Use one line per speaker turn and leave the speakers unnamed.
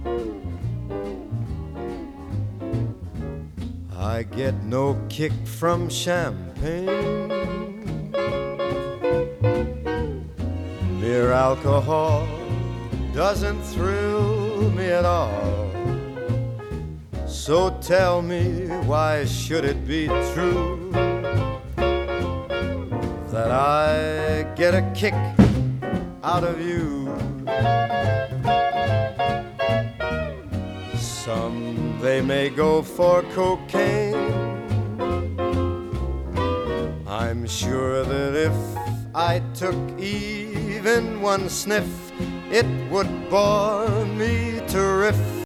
I get no kick from champagne. Mere alcohol doesn't thrill me at all. So tell me, why should it be true that I get a kick out of you? Some they may go for cocaine. I'm sure that if I took even one sniff, it would bore me to riff.